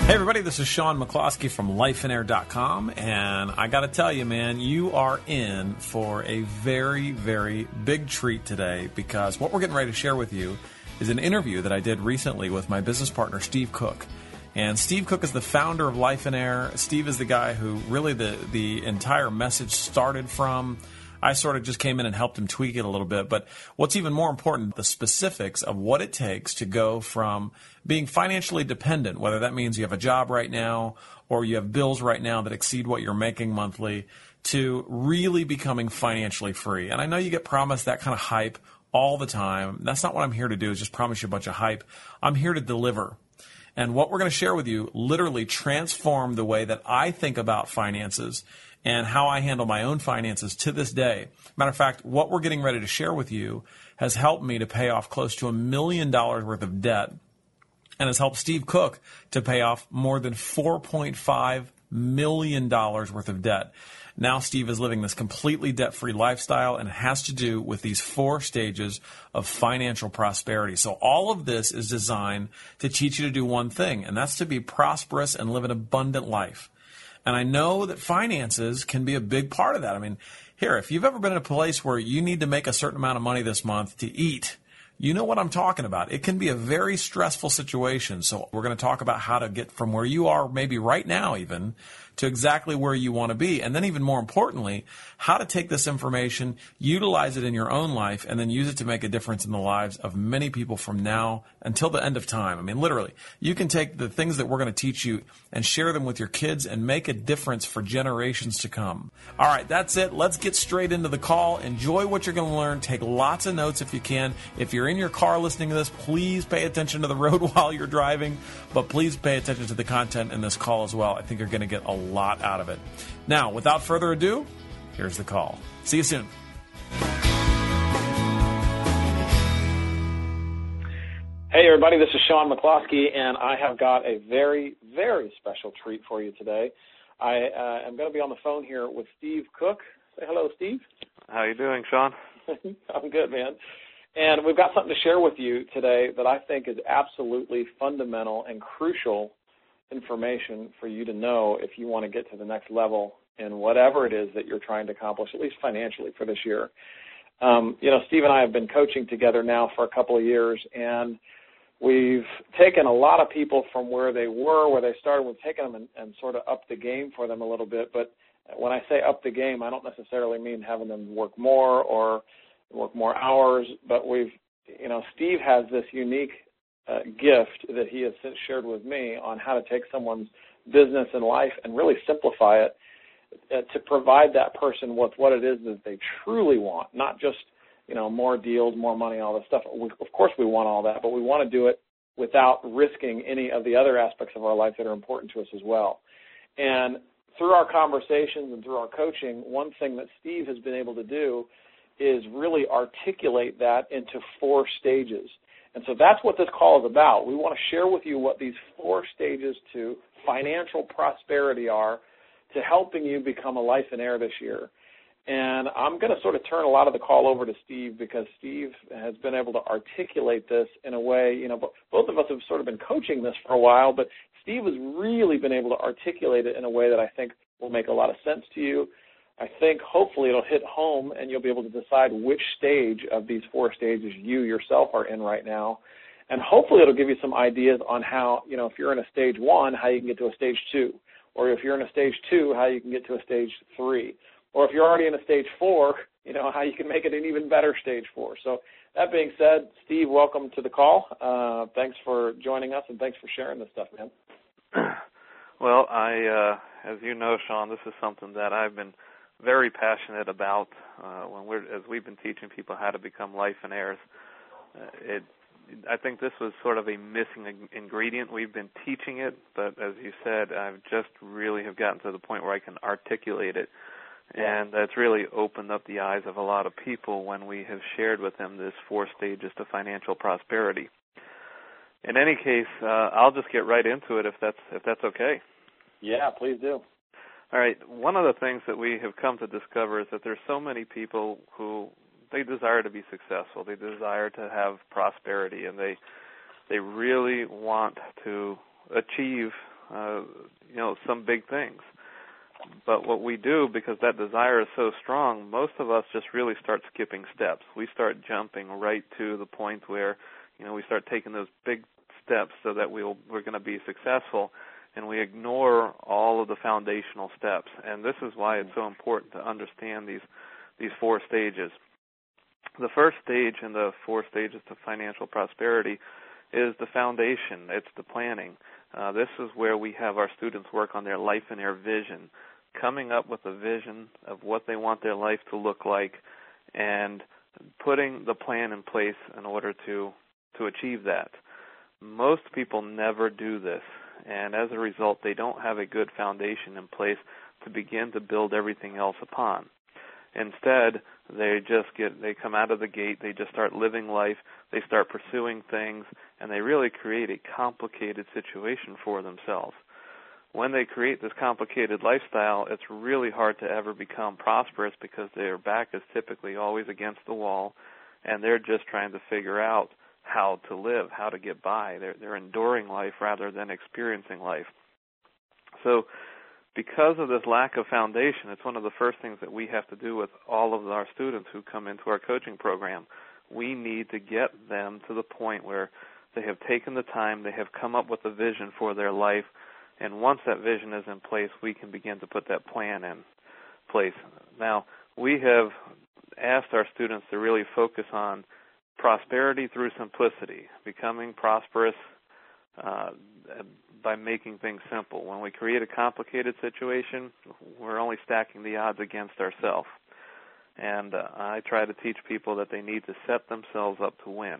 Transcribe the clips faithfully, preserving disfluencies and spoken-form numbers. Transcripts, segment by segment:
Hey everybody, this is Sean McCloskey from life and air dot com, and I got to tell you, man, you are in for a very, very big treat today, because what we're getting ready to share with you is an interview that I did recently with my business partner, Steve Cook. And Steve Cook is the founder of Life and Air. Steve is the guy who really the, the entire message started from. I sort of just came in and helped him tweak it a little bit. But what's even more important, the specifics of what it takes to go from being financially dependent, whether that means you have a job right now or you have bills right now that exceed what you're making monthly, to really becoming financially free. And I know you get promised that kind of hype all the time. That's not what I'm here to do, is just promise you a bunch of hype. I'm here to deliver. And what we're going to share with you literally transformed the way that I think about finances and how I handle my own finances to this day. Matter of fact, what we're getting ready to share with you has helped me to pay off close to a million dollars worth of debt, and has helped Steve Cook to pay off more than four point five million dollars worth of debt. Now Steve is living this completely debt-free lifestyle, and it has to do with these four stages of financial prosperity. So all of this is designed to teach you to do one thing, and that's to be prosperous and live an abundant life. And I know that finances can be a big part of that. I mean, here, if you've ever been in a place where you need to make a certain amount of money this month to eat, you know what I'm talking about. It can be a very stressful situation. So we're going to talk about how to get from where you are, maybe right now even, to exactly where you want to be. And then even more importantly, how to take this information, utilize it in your own life, and then use it to make a difference in the lives of many people from now until the end of time. I mean, literally, you can take the things that we're going to teach you and share them with your kids and make a difference for generations to come. All right, that's it. Let's get straight into the call. Enjoy what you're going to learn. Take lots of notes if you can. If you're in your car listening to this, please pay attention to the road while you're driving, but please pay attention to the content in this call as well. I think you're going to get a lot out of it. Now, without further ado, here's the call. See you soon. Hey, everybody, this is Sean McCloskey, and I have got a very, very special treat for you today. I uh, am going to be on the phone here with Steve Cook. Say hello, Steve. How you doing, Sean? I'm good, man. And we've got something to share with you today that I think is absolutely fundamental and crucial information for you to know if you want to get to the next level in whatever it is that you're trying to accomplish, at least financially for this year. Um, you know, Steve and I have been coaching together now for a couple of years, and we've taken a lot of people from where they were, where they started, we've taken them and, and sort of upped the game for them a little bit. But when I say up the game, I don't necessarily mean having them work more or work more hours, but we've, you know, Steve has this unique uh, gift that he has since shared with me on how to take someone's business and life and really simplify it uh, to provide that person with what it is that they truly want, not just, you know, more deals, more money, all this stuff. We, of course we want all that, but we want to do it without risking any of the other aspects of our life that are important to us as well. And through our conversations and through our coaching, one thing that Steve has been able to do is really articulate that into four stages. And so that's what this call is about. We want to share with you what these four stages to financial prosperity are to helping you become a life and air this year. And I'm going to sort of turn a lot of the call over to Steve because Steve has been able to articulate this in a way, you know, both of us have sort of been coaching this for a while, but Steve has really been able to articulate it in a way that I think will make a lot of sense to you. I think hopefully it'll hit home and you'll be able to decide which stage of these four stages you yourself are in right now. And hopefully it'll give you some ideas on how, you know, if you're in a stage one, how you can get to a stage two. Or if you're in a stage two, how you can get to a stage three. Or if you're already in a stage four, you know, how you can make it an even better stage four. So that being said, Steve, welcome to the call. Uh, thanks for joining us and thanks for sharing this stuff, man. Well, I, uh, as you know, Sean, this is something that I've been very passionate about uh, when we're as we've been teaching people how to become life and heirs. Uh, it, I think this was sort of a missing ingredient. We've been teaching it, but as you said, I've just really have gotten to the point where I can articulate it, and that's really opened up the eyes of a lot of people when we have shared with them this four stages to financial prosperity. In any case, uh, I'll just get right into it if that's if that's okay. Yeah, please do. All right, one of the things that we have come to discover is that there's so many people who they desire to be successful, they desire to have prosperity, and they they really want to achieve uh, you know, some big things. But what we do, because that desire is so strong, most of us just really start skipping steps. We start jumping right to the point where, you know, we start taking those big steps so that we'll, we're going to be successful, and we ignore all of the foundational steps. And this is why it's so important to understand these these four stages. The first stage in the four stages to financial prosperity is the foundation. It's the planning. Uh, this is where we have our students work on their life and their vision, coming up with a vision of what they want their life to look like and putting the plan in place in order to, to achieve that. Most people never do this, and as a result, they don't have a good foundation in place to begin to build everything else upon. Instead, they just get, they come out of the gate, they just start living life, they start pursuing things, and they really create a complicated situation for themselves. When they create this complicated lifestyle, it's really hard to ever become prosperous because their back is typically always against the wall, and they're just trying to figure out how to live, how to get by. They're, they're enduring life rather than experiencing life. So because of this lack of foundation, it's one of the first things that we have to do with all of our students who come into our coaching program. We need to get them to the point where they have taken the time, they have come up with a vision for their life, and once that vision is in place, we can begin to put that plan in place. Now, we have asked our students to really focus on prosperity through simplicity, becoming prosperous uh, by making things simple. When we create a complicated situation, we're only stacking the odds against ourselves. And uh, I try to teach people that they need to set themselves up to win.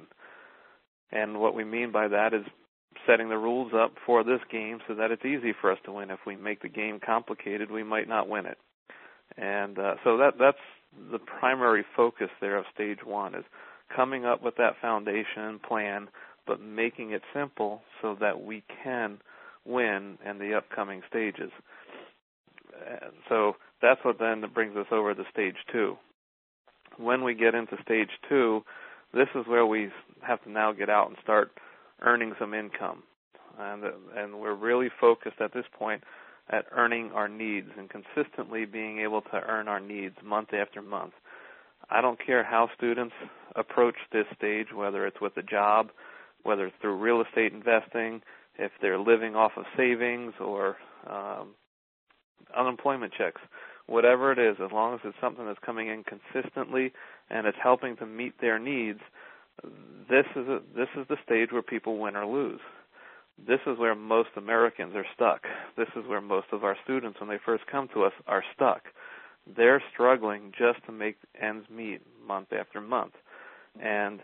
And what we mean by that is setting the rules up for this game so that it's easy for us to win. If we make the game complicated, we might not win it. And uh, so that that's the primary focus there of stage one, is coming up with that foundation and plan, but making it simple so that we can win in the upcoming stages. And so that's what then brings us over to stage two. When we get into stage two, this is where we have to now get out and start earning some income. And, and we're really focused at this point at earning our needs and consistently being able to earn our needs month after month. I don't care how students approach this stage, whether it's with a job, whether it's through real estate investing, if they're living off of savings or um, unemployment checks, whatever it is, as long as it's something that's coming in consistently and it's helping to meet their needs, this is a, this is the stage where people win or lose. This is where most Americans are stuck. This is where most of our students, when they first come to us, are stuck. They're struggling just to make ends meet month after month. And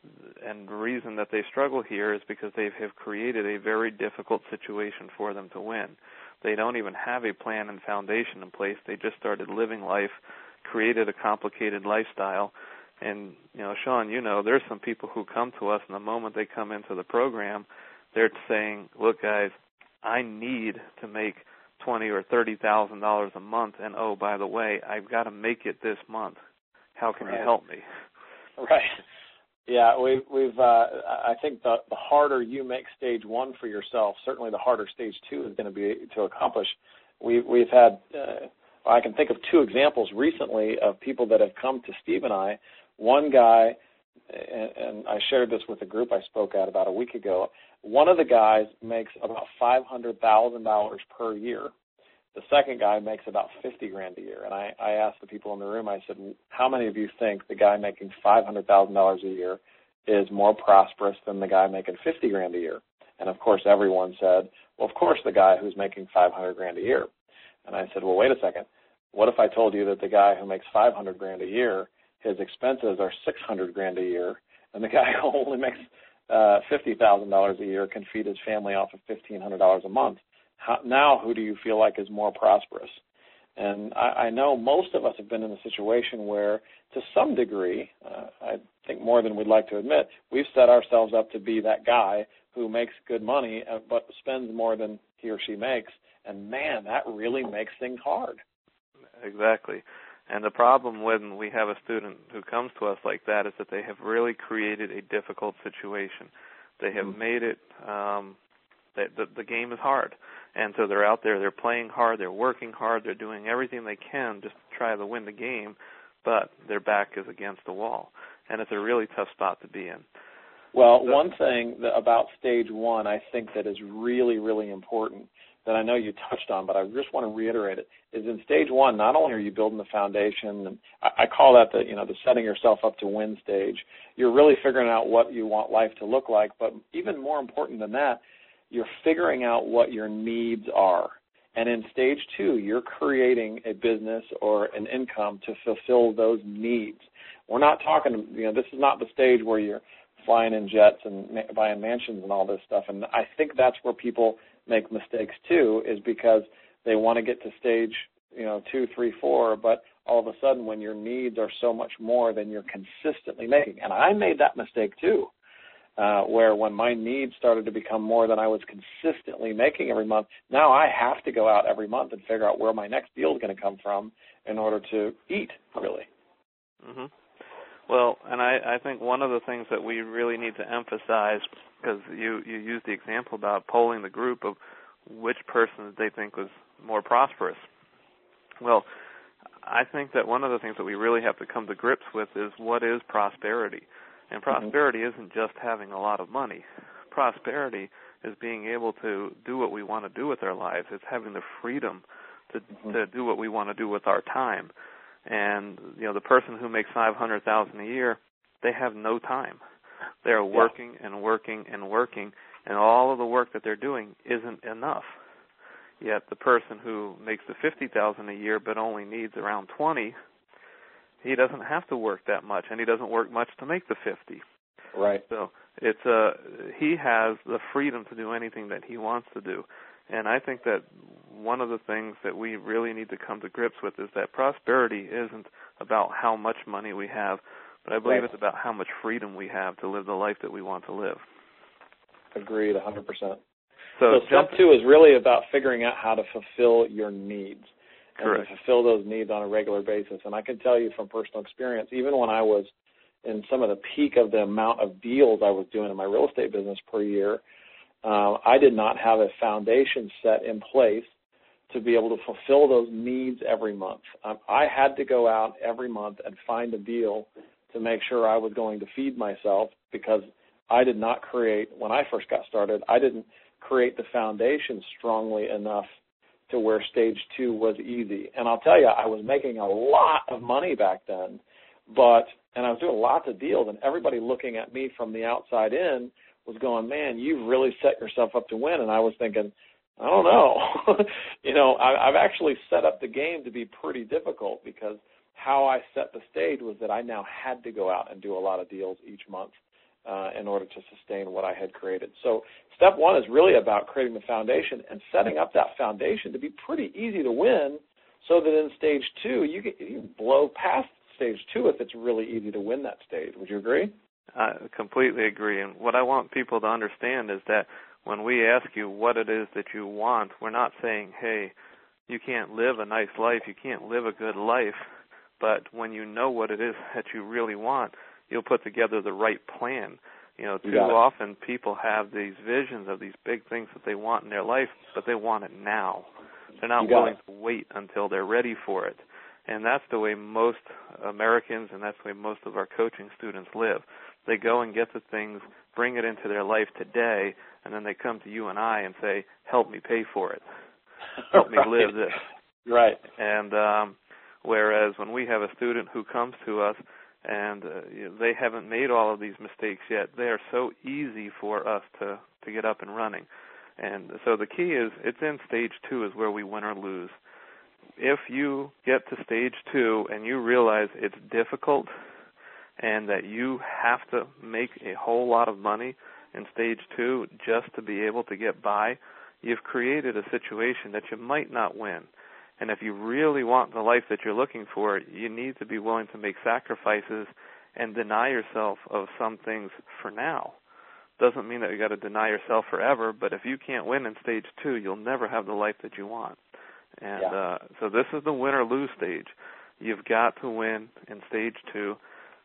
and the reason that they struggle here is because they have created a very difficult situation for them to win. They don't even have a plan and foundation in place. They just started living life, created a complicated lifestyle. And, you know, Sean, you know, there's some people who come to us, and the moment they come into the program, they're saying, look, guys, I need to make twenty thousand dollars or thirty thousand dollars a month, and, oh, by the way, I've got to make it this month. How can right. you help me? Right. Yeah, we've, we've uh, I think the, the harder you make stage one for yourself, certainly the harder stage two is going to be to accomplish. We, we've had, uh, I can think of two examples recently of people that have come to Steve and I. One guy, and, and I shared this with a group I spoke at about a week ago, one of the guys makes about five hundred thousand dollars per year. The second guy makes about fifty grand a year. And I, I asked the people in the room, I said, how many of you think the guy making five hundred thousand dollars a year is more prosperous than the guy making fifty grand a year? And, of course, everyone said, well, of course, the guy who's making five hundred grand a year. And I said, well, wait a second. What if I told you that the guy who makes five hundred grand a year, his expenses are six hundred grand a year, and the guy who only makes uh, fifty thousand dollars a year can feed his family off of fifteen hundred dollars a month? How, now who do you feel like is more prosperous? And I, I know most of us have been in a situation where, to some degree, uh, I think more than we'd like to admit, we've set ourselves up to be that guy who makes good money uh, but spends more than he or she makes. And, man, that really makes things hard. Exactly. And the problem when we have a student who comes to us like that is that they have really created a difficult situation. They have mm-hmm. made it um, They, the, the game is hard. And so they're out there, they're playing hard, they're working hard, they're doing everything they can just to try to win the game, but their back is against the wall. And it's a really tough spot to be in. Well, so, one thing that about stage one I think that is really, really important that I know you touched on, but I just want to reiterate it, is in stage one, not only are you building the foundation, and I, I call that the, you know, the setting yourself up to win stage. You're really figuring out what you want life to look like, but even more important than that, you're figuring out what your needs are. And in stage two, you're creating a business or an income to fulfill those needs. We're not talking, you know, this is not the stage where you're flying in jets and ma- buying mansions and all this stuff. And I think that's where people make mistakes too, is because they want to get to stage, you know, two, three, four, but all of a sudden when your needs are so much more than you're consistently making. And I made that mistake too, uh, where when my needs started to become more than I was consistently making every month, now I have to go out every month and figure out where my next deal is going to come from in order to eat, really. Mm-hmm. Well, and I, I think one of the things that we really need to emphasize, because you, you used the example about polling the group of which person they think was more prosperous. Well, I think that one of the things that we really have to come to grips with is what is prosperity. And prosperity mm-hmm. isn't just having a lot of money. Prosperity is being able to do what we want to do with our lives. It's having the freedom to, mm-hmm. to do what we want to do with our time. And, you know, the person who makes five hundred thousand dollars a year, they have no time. They're working yeah. and working and working, and all of the work that they're doing isn't enough. Yet the person who makes the fifty thousand dollars a year but only needs around twenty, he doesn't have to work that much, and he doesn't work much to make the fifty. Right. So it's a, he has the freedom to do anything that he wants to do. And I think that one of the things that we really need to come to grips with is that prosperity isn't about how much money we have, but I believe right. it's about how much freedom we have to live the life that we want to live. Agreed, one hundred percent. So, so step two is really about figuring out how to fulfill your needs and correct. to fulfill those needs on a regular basis. And I can tell you from personal experience, even when I was in some of the peak of the amount of deals I was doing in my real estate business per year, Uh, I did not have a foundation set in place to be able to fulfill those needs every month. Um, I had to go out every month and find a deal to make sure I was going to feed myself, because I did not create, when I first got started, I didn't create the foundation strongly enough to where stage two was easy. And I'll tell you, I was making a lot of money back then, but and I was doing lots of deals, and everybody looking at me from the outside in was going, man, you've really set yourself up to win. And I was thinking, I don't know. you know, I, I've actually set up the game to be pretty difficult, because how I set the stage was that I now had to go out and do a lot of deals each month uh, in order to sustain what I had created. So step one is really about creating the foundation and setting up that foundation to be pretty easy to win, so that in stage two, you can, you can blow past stage two if it's really easy to win that stage. Would you agree? I completely agree. And what I want people to understand is that when we ask you what it is that you want, we're not saying, hey, you can't live a nice life, you can't live a good life. But when you know what it is that you really want, you'll put together the right plan. You know, too often people have these visions of these big things that they want in their life, but they want it now. They're not willing to wait until they're ready for it. And that's the way most Americans, and that's the way most of our coaching students live. They go and get the things, bring it into their life today, and then they come to you and I and say, help me pay for it. Help me right. live this. Right. And um, whereas when we have a student who comes to us and uh, you know, they haven't made all of these mistakes yet, they are so easy for us to, to get up and running. And so the key is, it's in stage two is where we win or lose. If you get to stage two and you realize it's difficult and that you have to make a whole lot of money in stage two just to be able to get by, you've created a situation that you might not win. And if you really want the life that you're looking for, you need to be willing to make sacrifices and deny yourself of some things for now. Doesn't mean that you got to deny yourself forever, but if you can't win in stage two, you'll never have the life that you want. And yeah. uh, so this is the win or lose stage. You've got to win in stage two.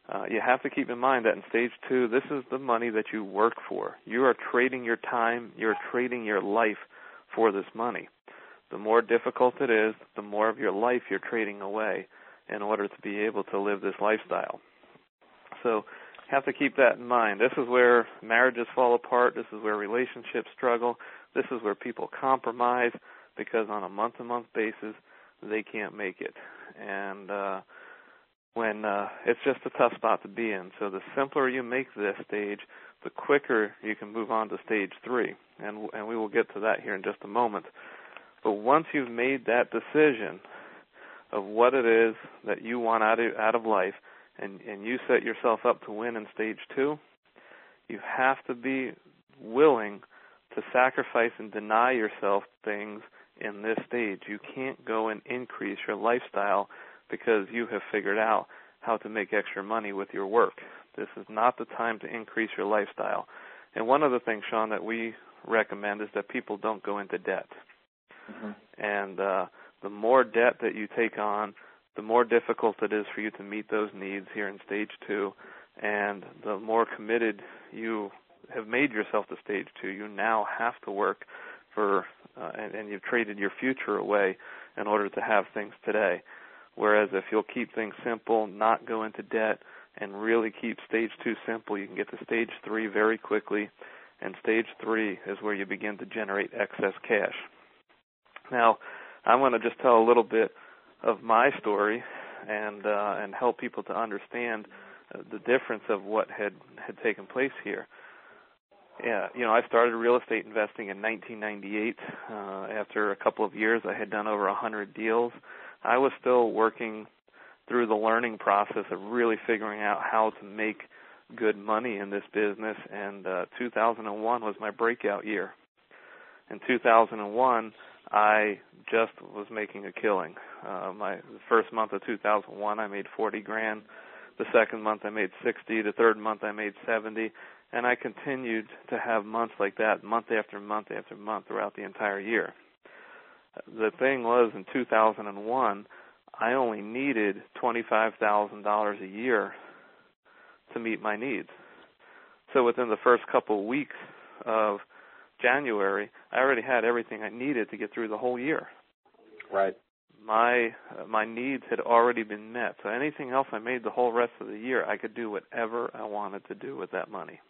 uh, you have to keep in mind that in stage two, this is the money that you work for. You are trading your time, you're trading your life for this money. The more difficult it is, the more of your life you're trading away in order to be able to live this lifestyle. So you have to keep that in mind. This is where marriages fall apart. This is where relationships struggle. This is where people compromise because on a month-to-month basis, they can't make it. And uh, when uh, it's just a tough spot to be in. So the simpler you make this stage, the quicker you can move on to stage three. And, and we will get to that here in just a moment. But once you've made that decision of what it is that you want out of, out of life, and, and you set yourself up to win in stage two, you have to be willing to sacrifice and deny yourself things in this stage. You can't go and increase your lifestyle because you have figured out how to make extra money with your work. This is not the time to increase your lifestyle. And one of the things, Sean, that we recommend is that people don't go into debt. Mm-hmm. And uh, the more debt that you take on, the more difficult it is for you to meet those needs here in stage two, and the more committed you have made yourself to stage two. You now have to work for, uh, and, and you've traded your future away in order to have things today. Whereas if you'll keep things simple, not go into debt, and really keep stage two simple, you can get to stage three very quickly, and stage three is where you begin to generate excess cash. Now, I'm going to just tell a little bit of my story and uh, and help people to understand uh, the difference of what had, had taken place here. Yeah, you know, I started real estate investing in nineteen ninety-eight. Uh, after a couple of years, I had done over one hundred deals. I was still working through the learning process of really figuring out how to make good money in this business, and uh, two thousand one was my breakout year. In two thousand one, I just was making a killing. Uh, my the first month of two thousand one, I made forty grand. The second month, I made sixty. The third month, I made seventy. And I continued to have months like that, month after month after month throughout the entire year. The thing was, in two thousand one, I only needed twenty-five thousand dollars a year to meet my needs. So within the first couple of weeks of January, I already had everything I needed to get through the whole year. Right. My uh, my needs had already been met. So anything else I made the whole rest of the year, I could do whatever I wanted to do with that money.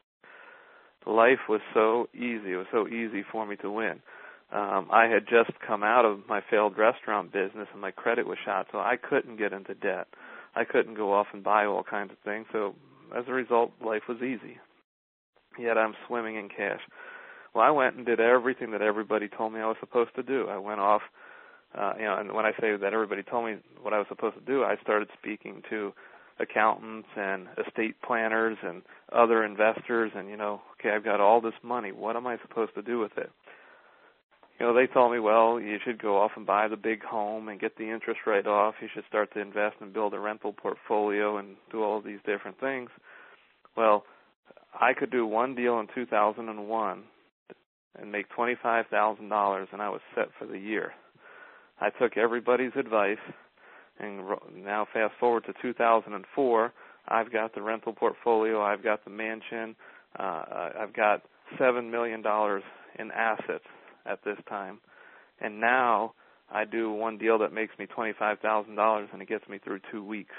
Life was so easy. It was so easy for me to win. Um, I had just come out of my failed restaurant business, and my credit was shot, so I couldn't get into debt. I couldn't go off and buy all kinds of things. So as a result, life was easy. Yet I'm swimming in cash. Well, I went and did everything that everybody told me I was supposed to do. I went off, uh, you know, and when I say that everybody told me what I was supposed to do, I started speaking to accountants and estate planners and other investors, and, you know, okay, I've got all this money. What am I supposed to do with it? You know, they told me, well, you should go off and buy the big home and get the interest rate off. You should start to invest and build a rental portfolio and do all of these different things. Well, I could do one deal in two thousand one and make twenty-five thousand dollars, and I was set for the year. I took everybody's advice, and now fast forward to two thousand four, I've got the rental portfolio, I've got the mansion, uh, I've got seven million dollars in assets at this time, and now I do one deal that makes me twenty-five thousand dollars, and it gets me through two weeks.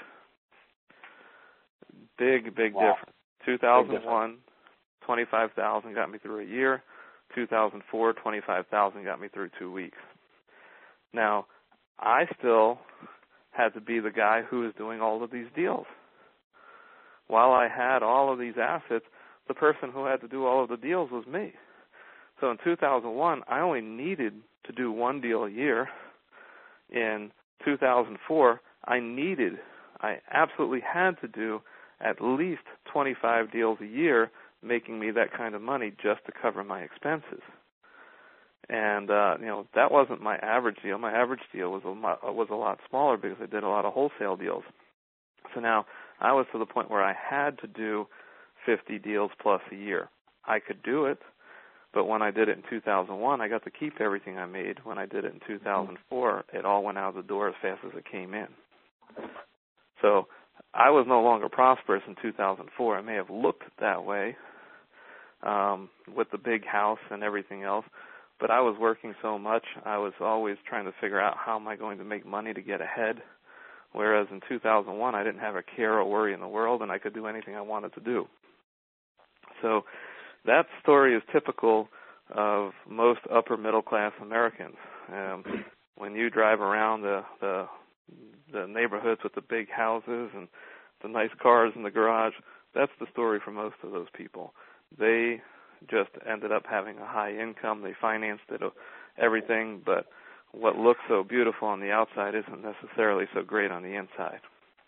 Big, big wow. difference. two thousand one, twenty-five thousand dollars got me through a year. two thousand four, twenty-five thousand dollars got me through two weeks. Now, I still had to be the guy who was doing all of these deals. While I had all of these assets, the person who had to do all of the deals was me. So in two thousand one, I only needed to do one deal a year. In two thousand four, I needed, I absolutely had to do at least twenty-five deals a year, making me that kind of money just to cover my expenses. And, uh, you know, that wasn't my average deal. My average deal was a lot, was a lot smaller because I did a lot of wholesale deals. So now I was to the point where I had to do fifty deals plus a year. I could do it, but when I did it in two thousand one, I got to keep everything I made. When I did it in two thousand four, it all went out the door as fast as it came in. So I was no longer prosperous in two thousand four. It may have looked that way um, with the big house and everything else, but I was working so much, I was always trying to figure out how am I going to make money to get ahead, whereas in two thousand one I didn't have a care or worry in the world, and I could do anything I wanted to do. So that story is typical of most upper middle class Americans. Um, when you drive around the, the the neighborhoods with the big houses and the nice cars in the garage, that's the story for most of those people. They just ended up having a high income. They financed it, everything, but what looks so beautiful on the outside isn't necessarily so great on the inside.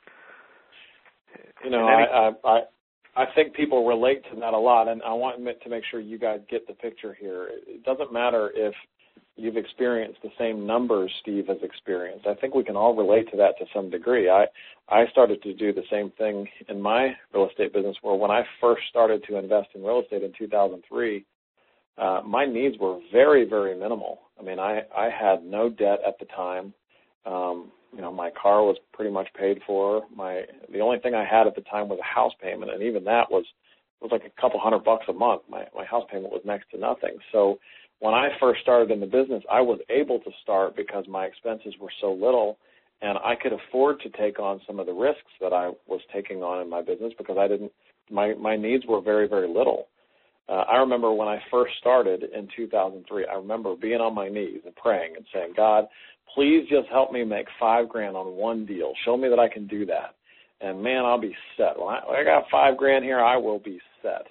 You know, any- I, I I think people relate to that a lot, and I want to make sure you guys get the picture here. It doesn't matter if you've experienced the same numbers Steve has experienced. I think we can all relate to that to some degree. I, I started to do the same thing in my real estate business, where when I first started to invest in real estate in two thousand three, uh, my needs were very, very minimal. I mean, I, I had no debt at the time. Um, you know, my car was pretty much paid for. My the only thing I had at the time was a house payment, and even that was was like a couple hundred bucks a month. My my house payment was next to nothing. So when I first started in the business, I was able to start because my expenses were so little, and I could afford to take on some of the risks that I was taking on in my business because I didn't. My my needs were very, very little. Uh, I remember when I first started in two thousand three, I remember being on my knees and praying and saying, God, please just help me make five grand on one deal. Show me that I can do that. And, man, I'll be set. When I, when I got five grand here, I will be set.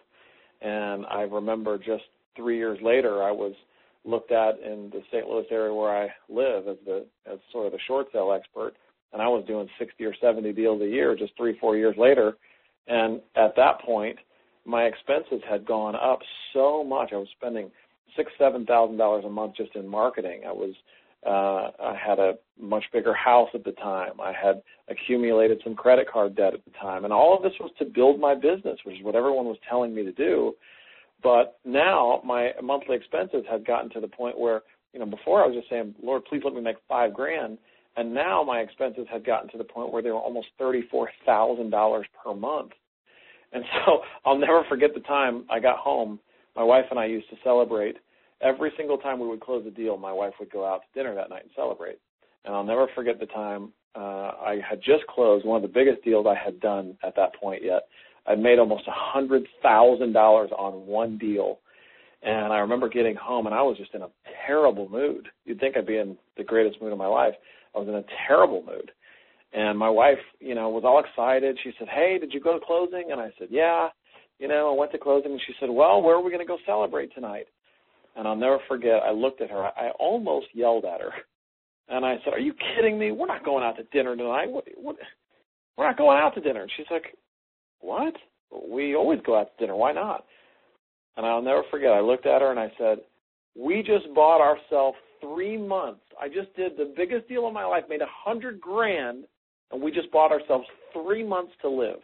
And I remember just three years later, I was looked at in the Saint Louis area where I live as the as sort of the short sale expert, and I was doing sixty or seventy deals a year just three, four years later. And at that point, my expenses had gone up so much. I was spending six, seven thousand dollars a month just in marketing. I was, uh, I had a much bigger house at the time. I had accumulated some credit card debt at the time, and all of this was to build my business, which is what everyone was telling me to do. But now my monthly expenses had gotten to the point where, you know, before I was just saying, Lord, please let me make five grand, and now my expenses had gotten to the point where they were almost thirty-four thousand dollars per month. And so I'll never forget the time I got home. My wife and I used to celebrate. Every single time we would close a deal, my wife would go out to dinner that night and celebrate. And I'll never forget the time uh, I had just closed one of the biggest deals I had done at that point yet. I'd made almost one hundred thousand dollars on one deal. And I remember getting home, and I was just in a terrible mood. You'd think I'd be in the greatest mood of my life. I was in a terrible mood. And my wife, you know, was all excited. She said, hey, did you go to closing? And I said, yeah. You know, I went to closing, and she said, well, where are we going to go celebrate tonight? And I'll never forget, I looked at her. I almost yelled at her. And I said, are you kidding me? We're not going out to dinner tonight. What, what? We're not going out to dinner. And she's like, what? We always go out to dinner. Why not? And I'll never forget, I looked at her and I said, we just bought ourselves three months. I just did the biggest deal of my life, made a hundred grand, and we just bought ourselves three months to live.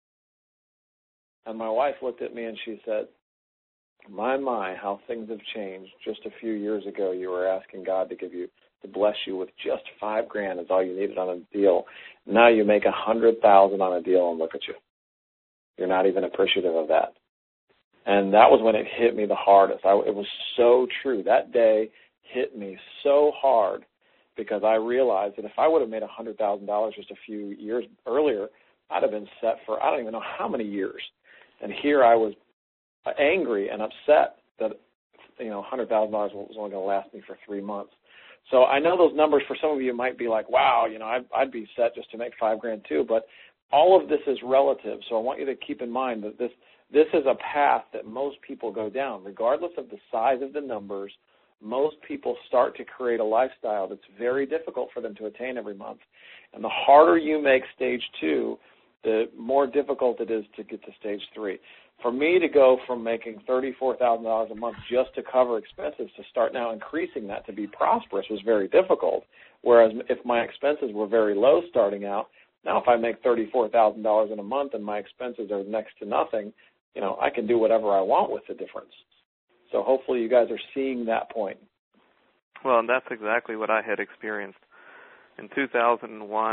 And my wife looked at me and she said, my, my, how things have changed. Just a few years ago, you were asking God to give you, to bless you with just five grand is all you needed on a deal. Now you make a hundred thousand on a deal, and look at you. You're not even appreciative of that. And that was when it hit me the hardest. I, it was so true. That day hit me so hard because I realized that if I would have made one hundred thousand dollars just a few years earlier, I'd have been set for I don't even know how many years. And here I was angry and upset that, you know, one hundred thousand dollars was only going to last me for three months. So I know those numbers for some of you might be like, wow, you know, I'd, I'd be set just to make five grand too. But all of this is relative. So I want you to keep in mind that this this is a path that most people go down. Regardless of the size of the numbers, most people start to create a lifestyle that's very difficult for them to attain every month. And the harder you make stage two, the more difficult it is to get to stage three. For me to go from making thirty-four thousand dollars a month just to cover expenses to start now increasing that to be prosperous was very difficult, whereas if my expenses were very low starting out, now if I make thirty-four thousand dollars in a month and my expenses are next to nothing, you know, I can do whatever I want with the difference. So hopefully you guys are seeing that point. Well, and that's exactly what I had experienced. In two thousand one,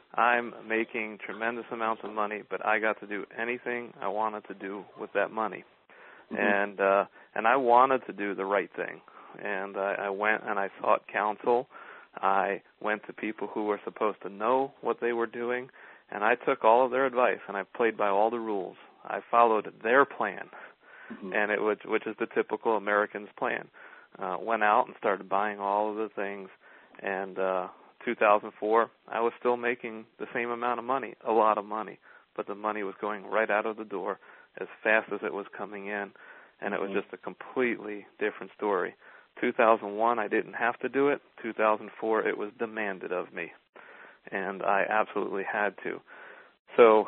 I'm making tremendous amounts of money, but I got to do anything I wanted to do with that money. Mm-hmm. And uh, and I wanted to do the right thing. And I, I went and I sought counsel. I went to people who were supposed to know what they were doing, and I took all of their advice, and I played by all the rules. I followed their plan, mm-hmm. and it was, which is the typical American's plan. Uh, went out and started buying all of the things, and uh, two thousand four, I was still making the same amount of money, a lot of money, but the money was going right out of the door as fast as it was coming in, and it was just a completely different story. two thousand one, I didn't have to do it. two thousand four, it was demanded of me, and I absolutely had to. So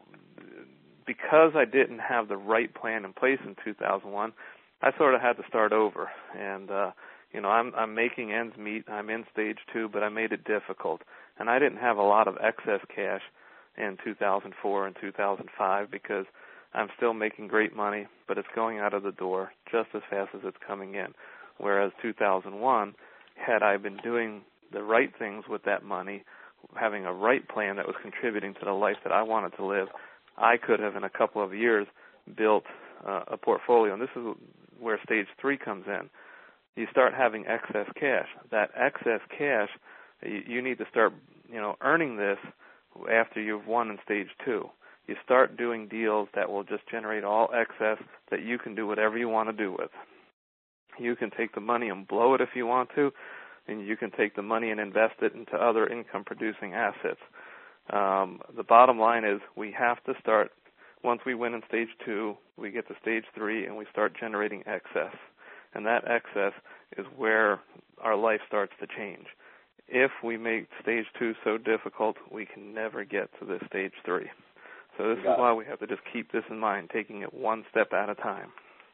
because I didn't have the right plan in place in two thousand one, I sort of had to start over. And, uh, you know, I'm, I'm making ends meet. I'm in stage two, but I made it difficult. And I didn't have a lot of excess cash in two thousand four and two thousand five because I'm still making great money, but it's going out of the door just as fast as it's coming in. Whereas two thousand one, had I been doing the right things with that money, having a right plan that was contributing to the life that I wanted to live, I could have in a couple of years built uh, a portfolio. And this is where stage three comes in. You start having excess cash. That excess cash, you, you need to start, you know, earning this after you've won in stage two. You start doing deals that will just generate all excess that you can do whatever you want to do with. You can take the money and blow it if you want to, and you can take the money and invest it into other income-producing assets. Um, the bottom line is we have to start, once we win in stage two, we get to stage three, and we start generating excess. And that excess is where our life starts to change. If we make stage two so difficult, we can never get to this stage three. So this is why we have to just keep this in mind, taking it one step at a time.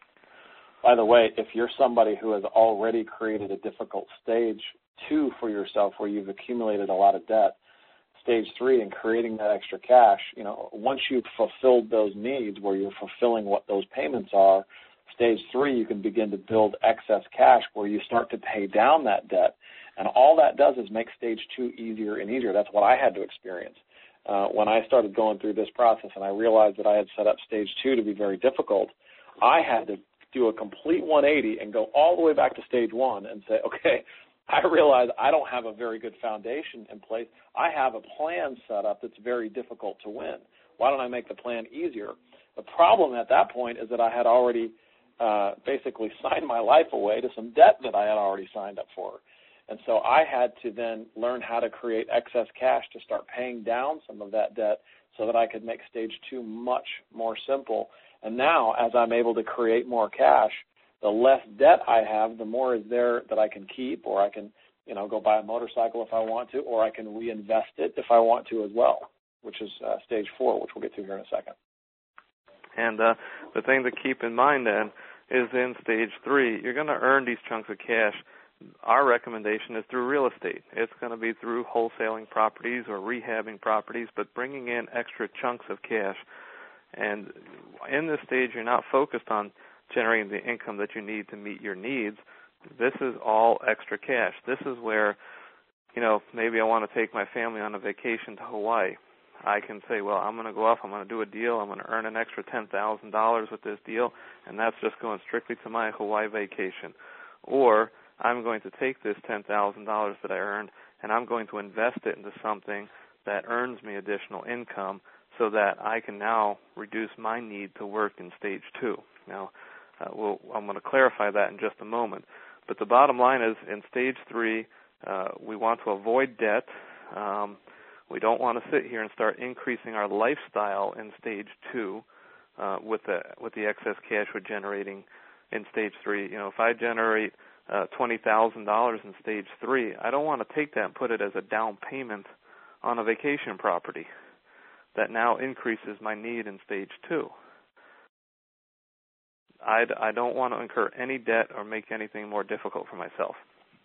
By the way, if you're somebody who has already created a difficult stage two for yourself where you've accumulated a lot of debt, stage three and creating that extra cash, you know, once you've fulfilled those needs where you're fulfilling what those payments are, stage three you can begin to build excess cash where you start to pay down that debt. And all that does is make stage two easier and easier. That's what I had to experience. Uh, when I started going through this process and I realized that I had set up stage two to be very difficult, I had to do a complete one eighty and go all the way back to stage one and say, okay, I realize I don't have a very good foundation in place. I have a plan set up that's very difficult to win. Why don't I make the plan easier? The problem at that point is that I had already uh, basically signed my life away to some debt that I had already signed up for. And so I had to then learn how to create excess cash to start paying down some of that debt so that I could make stage two much more simple. And now, as I'm able to create more cash, the less debt I have, the more is there that I can keep, or I can, you know, go buy a motorcycle if I want to, or I can reinvest it if I want to as well, which is uh, stage four, which we'll get to here in a second. And uh, the thing to keep in mind then is in stage three, you're going to earn these chunks of cash. Our recommendation is through real estate. It's going to be through wholesaling properties or rehabbing properties, but bringing in extra chunks of cash. And in this stage, you're not focused on generating the income that you need to meet your needs. This is all extra cash. This is where, you know, maybe I want to take my family on a vacation to Hawaii. I can say, well, I'm going to go off, I'm going to do a deal, I'm going to earn an extra ten thousand dollars with this deal, and that's just going strictly to my Hawaii vacation. Or I'm going to take this ten thousand dollars that I earned, and I'm going to invest it into something that earns me additional income so that I can now reduce my need to work in stage two. Now, uh, we'll, I'm going to clarify that in just a moment. But the bottom line is, in stage three, uh, we want to avoid debt. Um, we don't want to sit here and start increasing our lifestyle in stage two uh, with the with the excess cash we're generating in stage three. You know, if I generate uh, twenty thousand dollars in stage three, I don't want to take that and put it as a down payment on a vacation property. That now increases my need in stage two. I'd, I don't want to incur any debt or make anything more difficult for myself.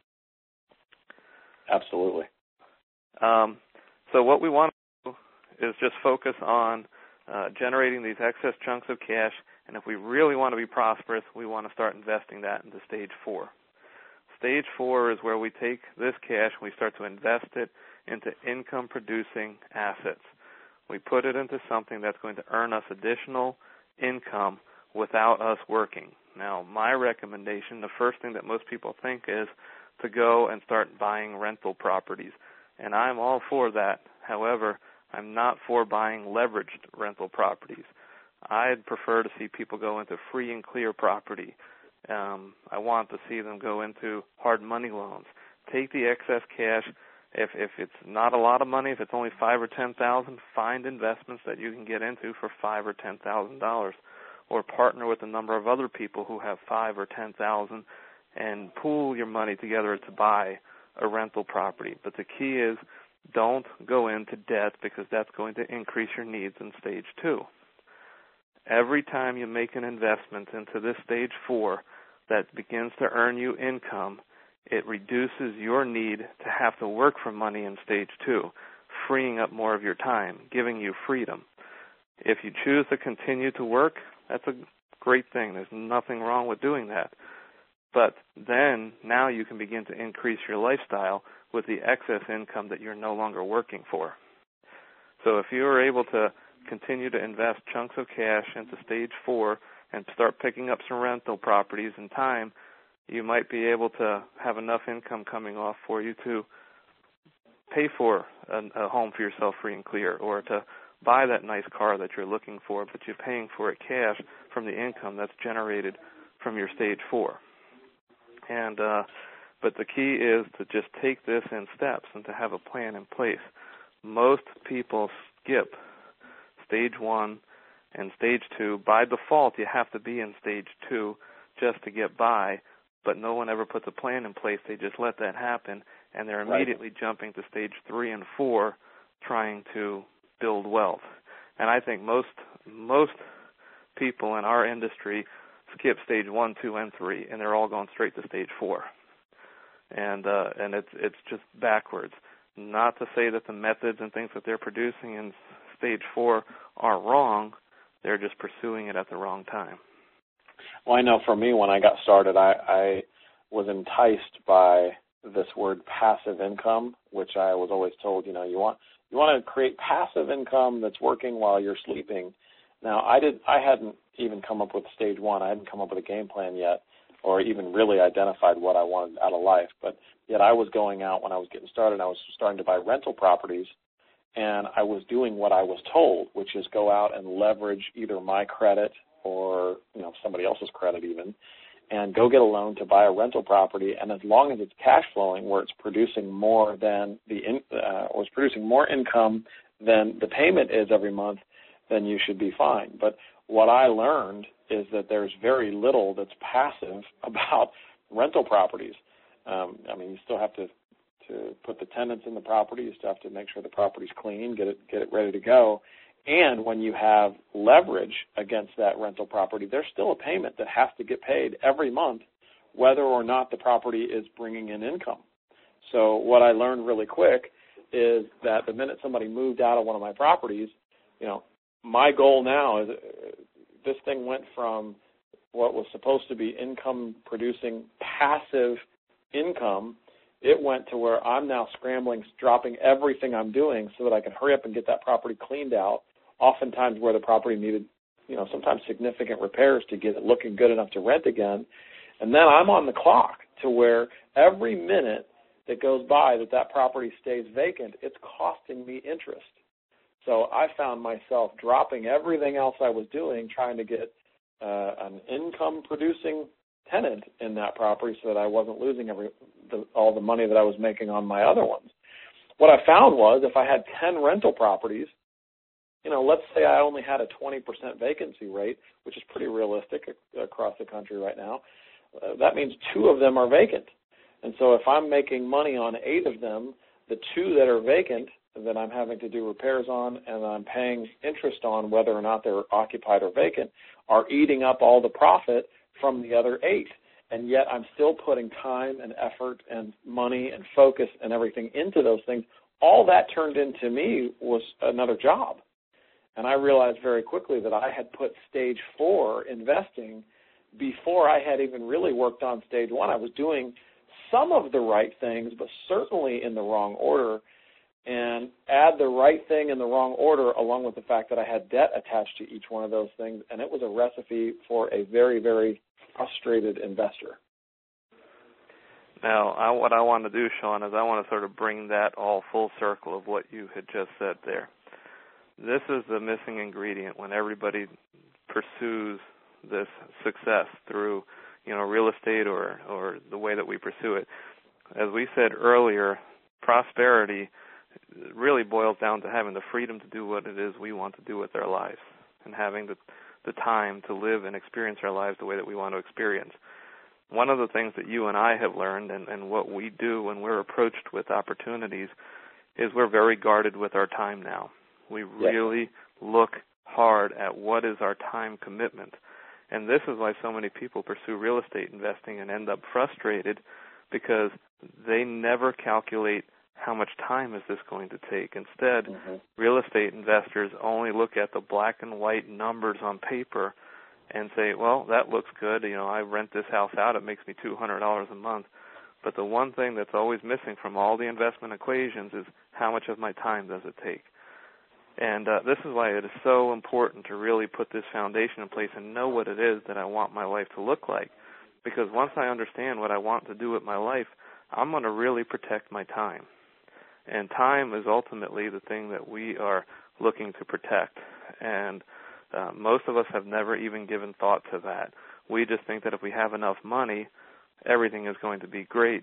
Absolutely. Um, so what we want to do is just focus on uh, generating these excess chunks of cash, and if we really want to be prosperous, we want to start investing that into stage four. Stage four is where we take this cash and we start to invest it into income-producing assets. We put it into something that's going to earn us additional income without us working. Now, my recommendation, the first thing that most people think is to go and start buying rental properties, and I'm all for that. However, I'm not for buying leveraged rental properties. I'd prefer to see people go into free and clear property. Um, I want to see them go into hard money loans. Take the excess cash. If if it's not a lot of money, if it's only five or ten thousand, find investments that you can get into for five or ten thousand dollars, or partner with a number of other people who have five or ten thousand, and pool your money together to buy a rental property. But the key is, don't go into debt, because that's going to increase your needs in stage two. Every time you make an investment into this stage four that begins to earn you income, it reduces your need to have to work for money in stage two, freeing up more of your time, giving you freedom. If you choose to continue to work, that's a great thing. There's nothing wrong with doing that. But then now you can begin to increase your lifestyle with the excess income that you're no longer working for. So if you are able to continue to invest chunks of cash into stage four and start picking up some rental properties in time, you might be able to have enough income coming off for you to pay for a, a home for yourself free and clear, or to buy that nice car that you're looking for, but you're paying for it cash from the income that's generated from your stage four. And uh, but the key is to just take this in steps and to have a plan in place. Most people skip stage one and stage two. By default, you have to be in stage two just to get by, but no one ever puts a plan in place. They just let that happen, and they're immediately right. jumping to stage three and four, trying to build wealth. And I think most most people in our industry skip stage one, two, and three, and they're all going straight to stage four. And uh, and it's it's just backwards. Not to say that the methods and things that they're producing in stage four are wrong. They're just pursuing it at the wrong time. Well, I know for me, when I got started, I, I was enticed by this word passive income, which I was always told, you know, you want you want to create passive income that's working while you're sleeping. Now, I did I hadn't even come up with stage one. I hadn't come up with a game plan yet, or even really identified what I wanted out of life. But yet I was going out when I was getting started. I was starting to buy rental properties, and I was doing what I was told, which is go out and leverage either my credit or, you know, somebody else's credit even, and go get a loan to buy a rental property. And as long as it's cash flowing, where it's producing more than the in, uh, or it's producing more income than the payment is every month, then you should be fine. But what I learned is that there's very little that's passive about rental properties. Um, I mean, you still have to, to put the tenants in the property. You still have to make sure the property's clean, get it get it ready to go. And when you have leverage against that rental property, there's still a payment that has to get paid every month, whether or not the property is bringing in income. So what I learned really quick is that the minute somebody moved out of one of my properties, you know, my goal now is uh, this thing went from what was supposed to be income-producing passive income. It went to where I'm now scrambling, dropping everything I'm doing so that I can hurry up and get that property cleaned out, oftentimes where the property needed, you know, sometimes significant repairs to get it looking good enough to rent again. And then I'm on the clock to where every minute that goes by that that property stays vacant, it's costing me interest. So I found myself dropping everything else I was doing, trying to get uh, an income-producing tenant in that property so that I wasn't losing every the, all the money that I was making on my other ones. What I found was if I had ten rental properties, you know, let's say I only had a twenty percent vacancy rate, which is pretty realistic across the country right now, uh, that means two of them are vacant. And so if I'm making money on eight of them, the two that are vacant that I'm having to do repairs on and I'm paying interest on whether or not they're occupied or vacant are eating up all the profit from the other eight. And yet I'm still putting time and effort and money and focus and everything into those things. All that turned into me was another job. And I realized very quickly that I had put stage four investing before I had even really worked on stage one. I was doing some of the right things, but certainly in the wrong order. and add the right thing in the wrong order, along with the fact that I had debt attached to each one of those things, and it was a recipe for a very, very frustrated investor. Now, I, what I want to do, Sean, is I want to sort of bring that all full circle of what you had just said there. This is the missing ingredient when everybody pursues this success through, you know, real estate or, or the way that we pursue it. As we said earlier, prosperity really boils down to having the freedom to do what it is we want to do with our lives and having the, the time to live and experience our lives the way that we want to experience. One of the things that you and I have learned and, and what we do when we're approached with opportunities is we're very guarded with our time now. We really yes. look hard at what is our time commitment. And this is why so many people pursue real estate investing and end up frustrated because they never calculate how much time is this going to take. Instead, mm-hmm. real estate investors only look at the black and white numbers on paper and say, well, that looks good. You know, I rent this house out. It makes me two hundred dollars a month. But the one thing that's always missing from all the investment equations is how much of my time does it take? And uh, this is why it is so important to really put this foundation in place and know what it is that I want my life to look like. Because once I understand what I want to do with my life, I'm going to really protect my time. And time is ultimately the thing that we are looking to protect. And uh, most of us have never even given thought to that. We just think that if we have enough money, everything is going to be great.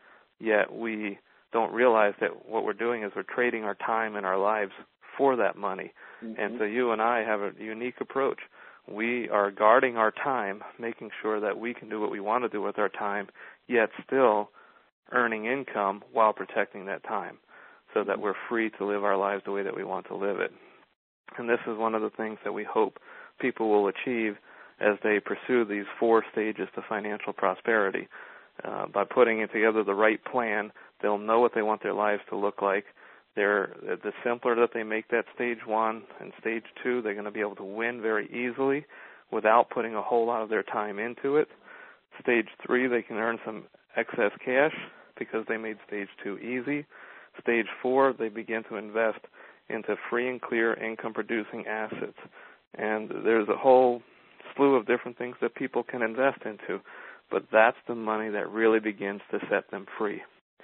Yet we don't realize that what we're doing is we're trading our time and our lives for that money. Mm-hmm. And so you and I have a unique approach. We are guarding our time, making sure that we can do what we want to do with our time, yet still earning income while protecting that time so that we're free to live our lives the way that we want to live it. And this is one of the things that we hope people will achieve as they pursue these four stages to financial prosperity. Uh, by putting together the right plan, they'll know what they want their lives to look like. They're, the simpler that they make that stage one and stage two, they're going to be able to win very easily without putting a whole lot of their time into it. Stage three, they can earn some excess cash because they made stage two easy. Stage four, they begin to invest into free and clear income-producing assets. And there's a whole slew of different things that people can invest into, but that's the money that really begins to set them free.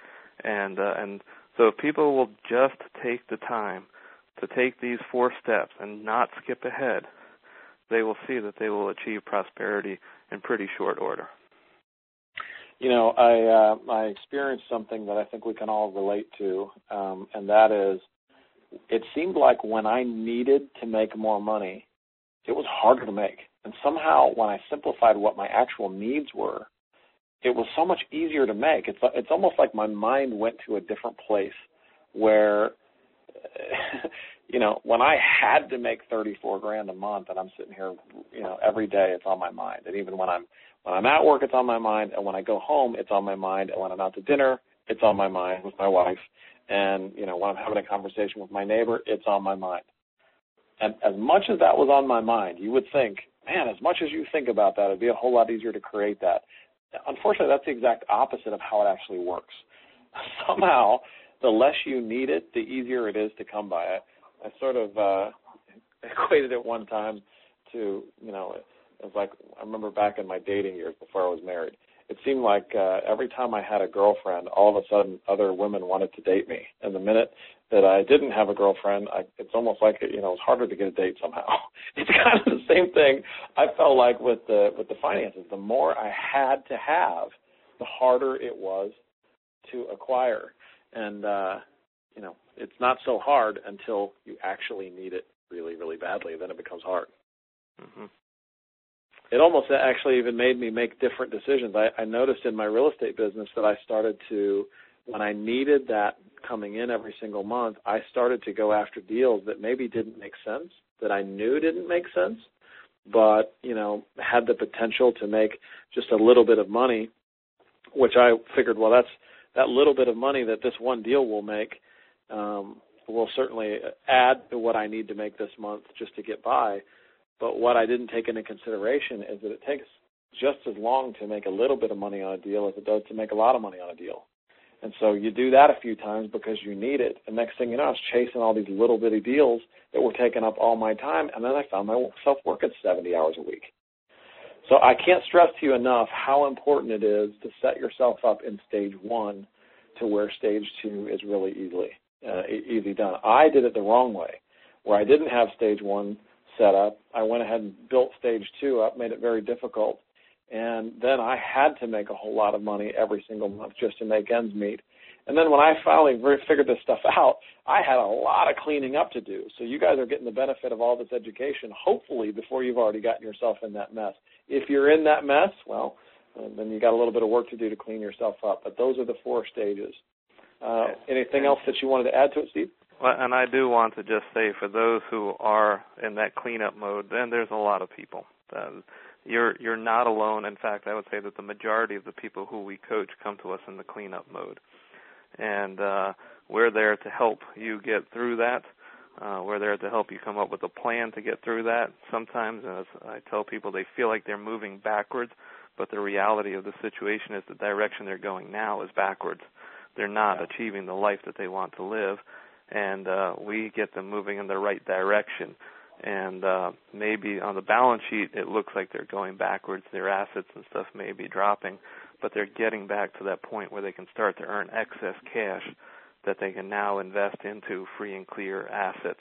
And uh, and so if people will just take the time to take these four steps and not skip ahead, they will see that they will achieve prosperity in pretty short order. You know, I uh, I experienced something that I think we can all relate to, um, and that is it seemed like when I needed to make more money, it was harder to make. And somehow when I simplified what my actual needs were, it was so much easier to make. It's it's almost like my mind went to a different place where, you know, when I had to make thirty-four grand a month and I'm sitting here, you know, every day it's on my mind. And even when I'm when I'm at work, it's on my mind. And when I go home, it's on my mind. And when I'm out to dinner, it's on my mind with my wife. And, you know, when I'm having a conversation with my neighbor, it's on my mind. And as much as that was on my mind, you would think, man, as much as you think about that, it'd be a whole lot easier to create that. Unfortunately, that's the exact opposite of how it actually works. Somehow, the less you need it, the easier it is to come by it. I sort of uh, equated it one time to, you know, it was like I remember back in my dating years before I was married. It seemed like uh, every time I had a girlfriend, all of a sudden other women wanted to date me. And the minute that I didn't have a girlfriend, I, it's almost like, you know, it's harder to get a date somehow. It's kind of the same thing I felt like with the with the finances. The more I had to have, the harder it was to acquire. And, uh, you know, it's not so hard until you actually need it really, really badly. Then it becomes hard. Mm-hmm. It almost actually even made me make different decisions. I, I noticed in my real estate business that I started to, when I needed that coming in every single month, I started to go after deals that maybe didn't make sense, that I knew didn't make sense, but, you know, had the potential to make just a little bit of money, which I figured, well, that's that little bit of money that this one deal will make um, will certainly add to what I need to make this month just to get by. But what I didn't take into consideration is that it takes just as long to make a little bit of money on a deal as it does to make a lot of money on a deal. And so you do that a few times because you need it. And next thing you know, I was chasing all these little bitty deals that were taking up all my time, and then I found myself working seventy hours a week. So I can't stress to you enough how important it is to set yourself up in stage one to where stage two is really easily uh, easy done. I did it the wrong way, where I didn't have stage one set up. I went ahead and built stage two up, made it very difficult, and then I had to make a whole lot of money every single month just to make ends meet. And then when I finally figured this stuff out, I had a lot of cleaning up to do. So you guys are getting the benefit of all this education, hopefully, before you've already gotten yourself in that mess. If you're in that mess, well, then you got a little bit of work to do to clean yourself up. But those are the four stages. Uh, anything else that you wanted to add to it, Steve? Well, and I do want to just say, for those who are in that cleanup mode, then there's a lot of people. Uh, you're you're not alone. In fact, I would say that the majority of the people who we coach come to us in the cleanup mode. And uh, we're there to help you get through that. Uh, we're there to help you come up with a plan to get through that. Sometimes, as I tell people, they feel like they're moving backwards, but the reality of the situation is the direction they're going now is backwards. They're not achieving the life that they want to live, and uh, we get them moving in the right direction. And uh, maybe on the balance sheet it looks like they're going backwards. Their assets and stuff may be dropping, but they're getting back to that point where they can start to earn excess cash that they can now invest into free and clear assets.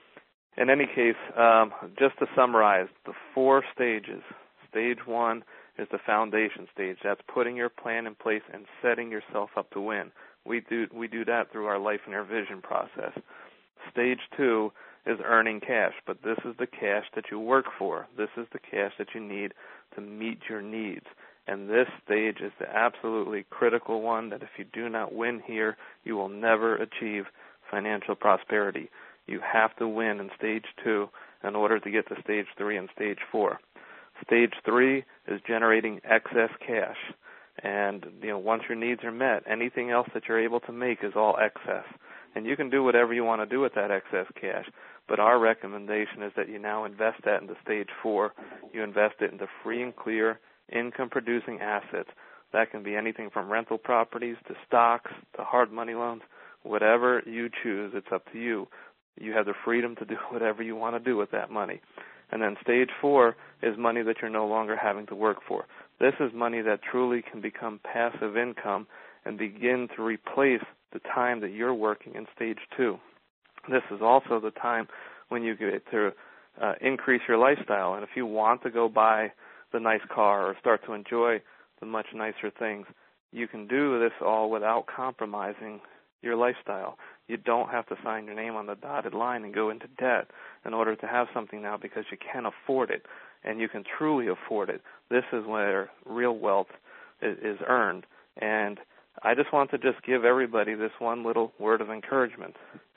In any case, um, just to summarize, the four stages. Stage one is the foundation stage. That's putting your plan in place and setting yourself up to win. We do we do that through our Life and Air Vision process. Stage two is earning cash, but this is the cash that you work for. This is the cash that you need to meet your needs. And this stage is the absolutely critical one that if you do not win here, you will never achieve financial prosperity. You have to win in stage two in order to get to stage three and stage four. Stage three is generating excess cash. And, you know, once your needs are met, anything else that you're able to make is all excess. And you can do whatever you want to do with that excess cash. But our recommendation is that you now invest that into stage four. You invest it into free and clear income-producing assets. That can be anything from rental properties to stocks to hard money loans. Whatever you choose, it's up to you. You have the freedom to do whatever you want to do with that money. And then stage four is money that you're no longer having to work for. This is money that truly can become passive income and begin to replace the time that you're working in stage two. This is also the time when you get to uh, increase your lifestyle. And if you want to go buy the nice car or start to enjoy the much nicer things, you can do this all without compromising your lifestyle. You don't have to sign your name on the dotted line and go into debt in order to have something now because you can afford it, and you can truly afford it. This is where real wealth is, is earned. And I just want to just give everybody this one little word of encouragement.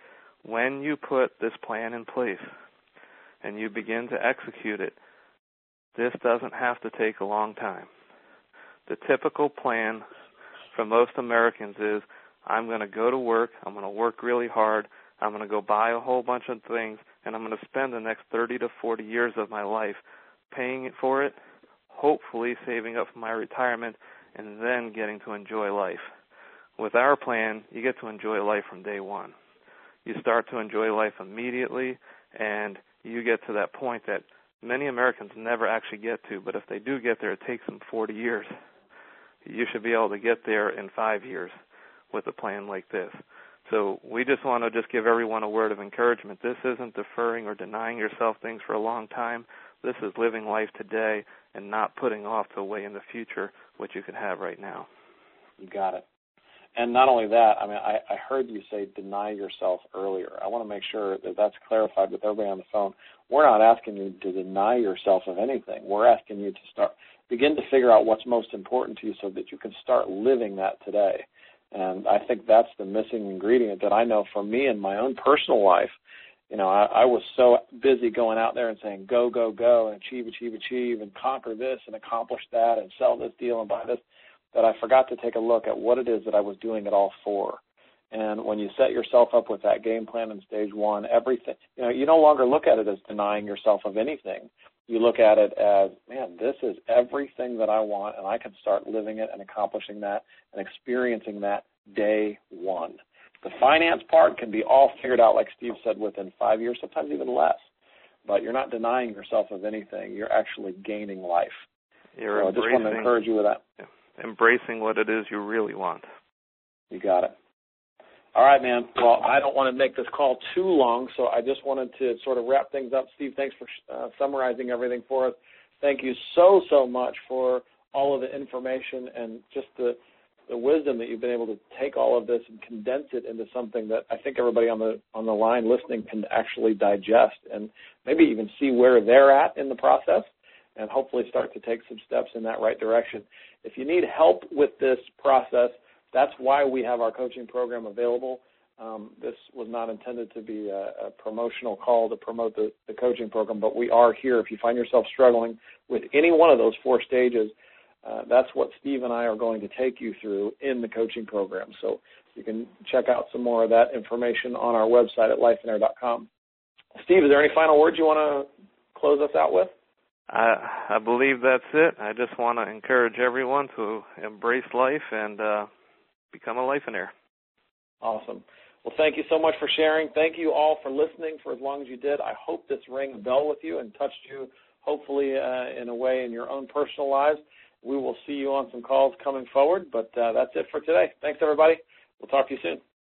When you put this plan in place and you begin to execute it, this doesn't have to take a long time. The typical plan for most Americans is, I'm going to go to work, I'm going to work really hard, I'm going to go buy a whole bunch of things, and I'm going to spend the next thirty to forty years of my life paying for it, hopefully saving up for my retirement, and then getting to enjoy life. With our plan, you get to enjoy life from day one. You start to enjoy life immediately, and you get to that point that many Americans never actually get to, but if they do get there, it takes them forty years. You should be able to get there in five years with a plan like this. So we just want to just give everyone a word of encouragement. This isn't deferring or denying yourself things for a long time. This is living life today and not putting off to way in the future what you could have right now. You got it. And not only that, I mean, I, I heard you say deny yourself earlier. I want to make sure that that's clarified with everybody on the phone. We're not asking you to deny yourself of anything. We're asking you to start, begin to figure out what's most important to you so that you can start living that today. And I think that's the missing ingredient that I know for me in my own personal life. You know, I, I was so busy going out there and saying, go, go, go, and achieve, achieve, achieve, and conquer this and accomplish that and sell this deal and buy this, that I forgot to take a look at what it is that I was doing it all for. And when you set yourself up with that game plan in stage one, everything, you know, you no longer look at it as denying yourself of anything. You look at it as, man, this is everything that I want, and I can start living it and accomplishing that and experiencing that day one. The finance part can be all figured out, like Steve said, within five years, sometimes even less. But you're not denying yourself of anything. You're actually gaining life. You're so I just want to encourage you with that. Yeah, embracing what it is you really want. You got it. All right, man. Well, I don't want to make this call too long, so I just wanted to sort of wrap things up. Steve, thanks for uh, summarizing everything for us. Thank you so, so much for all of the information and just the, the wisdom that you've been able to take all of this and condense it into something that I think everybody on the on the line listening can actually digest and maybe even see where they're at in the process and hopefully start to take some steps in that right direction. If you need help with this process, that's why we have our coaching program available. Um, this was not intended to be a, a promotional call to promote the, the coaching program, but we are here. If you find yourself struggling with any one of those four stages, uh, that's what Steve and I are going to take you through in the coaching program. So you can check out some more of that information on our website at life and air dot com. Steve, is there any final words you want to close us out with? I, I believe that's it. I just want to encourage everyone to embrace life and uh, become a Life in Air. Awesome. Well, thank you so much for sharing. Thank you all for listening for as long as you did. I hope this rang a bell with you and touched you, hopefully, uh, in a way in your own personal lives. We will see you on some calls coming forward, but uh, that's it for today. Thanks, everybody. We'll talk to you soon.